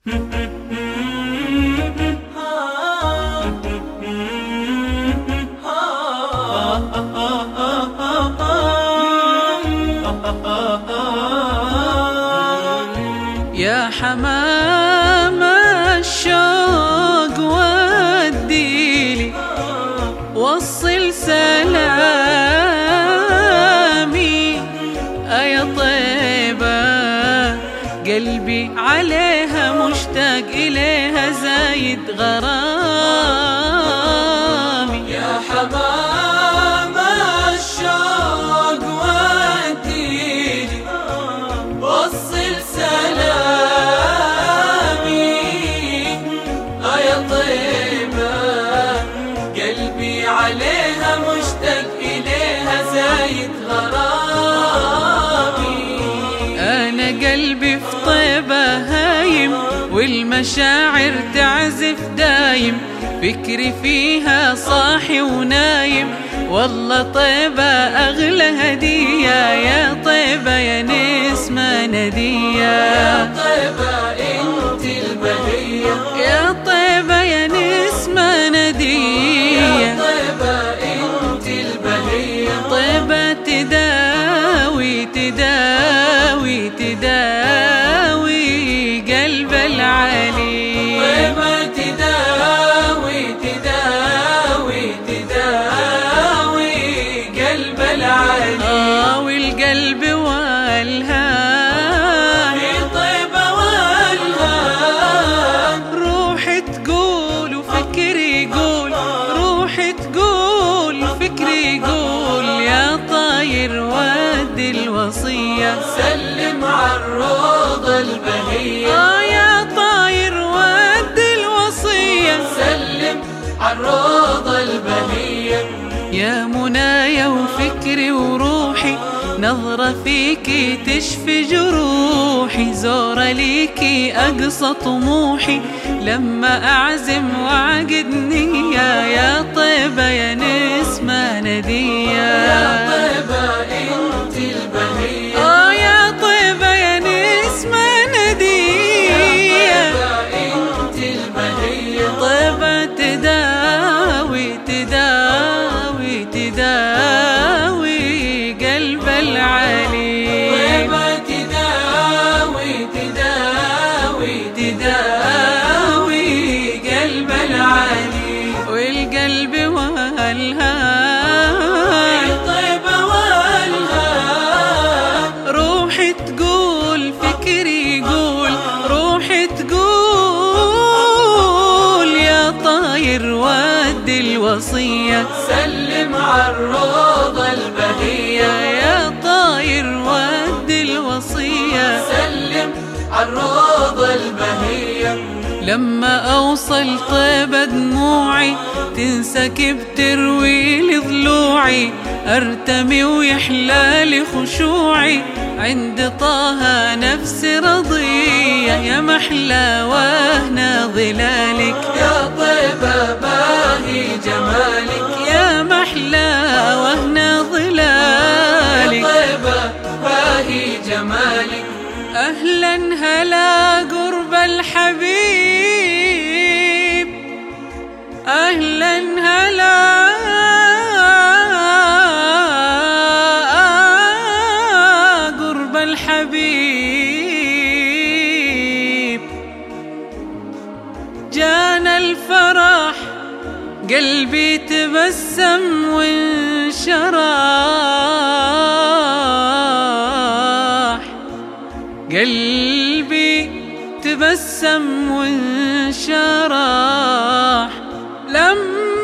يا حمام الشوق وديلي وصل سلامي، يا طيبة قلبي عليها مشتاق إليها زايد غرامي. يا حمام الشوق وديلي وصل سلامي، يا طيبة قلبي عليها مشتاق إليها زايد غرامي. أنا قلبي في طيبة هايم والمشاعر تعزف دايم، فكري فيها صاحي ونايم، والله طيبة أغلى هدية، يا طيبة يا نسمة ندية. يا طيبة انت البهية، يا طيبة يا نسمة ندية، يا طيبة انت البهية. طيبة تداوي تداوي تداوي قلب العلي، طيبة تداوي تداوي تداوي قلب العلي. والقلب والهان طيبة والهان، روحي تقول وفكري يقول، روحي تقول وفكري يقول، يا طاير ودي الوصية سلم عالروضة البهية. يا طاير ودي الوصية سلم عالروضة البهية. يا منايا وفكري وروحي، نظرة فيكي تشفي جروحي، زورة ليكي أقصى طموحي، لما أعزم وعقد نية، يا طيبة يا نسمة ندية. يا طيبة انت البهية، يا طيبة يا نسمة ندية، يا طيبة انت البهية. طيبة تداوي تداوي تداوي قلب العلي، طيبة تداوي تداوي تداوي قلب العلي. والقلب والهان طيبة والهان، روحي تقول فكري يقول، روحي تقول، يا طاير ودي الوصية سلم عالروضة البهية. يا طاير ودي الوصية، سلم عالروضة البهية. لما أوصل طيبة دموعي تنسكب تروي لي ضلوعي، أرتمي ويحلالي خشوعي، عند طه نفسي رضية، يا محلى وهنا ظلالك، يا طيبة باهي جمالك، يا محلى وهنا يا ظلالك. طيبة باهي جمالك. أهلا هلا قرب الحبيب، أهلا هلا قرب الحبيب، جانا الفرح قلبي تبسم وانشرح، قلبي تبسم وانشرح، لما